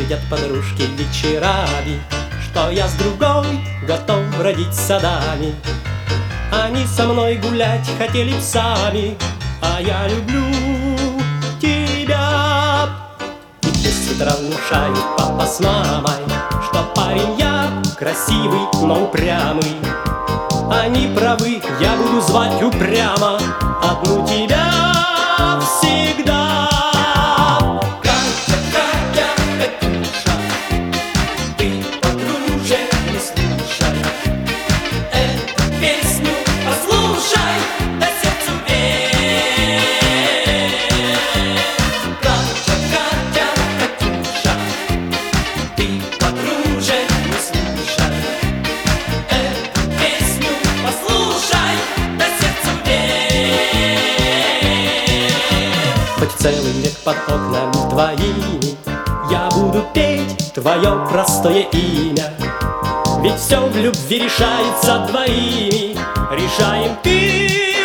видят подружки вечерами, что я с другой готов бродить садами. Они со мной гулять хотели б сами, а я люблю тебя. И пусть с утра внушают папа с мамой, что парень я красивый, но упрямый. Они правы, я буду звать упрямо одну тебя всегда. Катя, Катя, Катюша, ты, подружек, не слушай, эту песню послушай, да сердцу верь. Катя, Катя, Катюша, ты, подружек, не слушай, эту песню послушай, да сердцу верь. Хоть целый век под окнами твоими я буду петь твое простое имя, ведь все в любви решается двоими. Решаем ты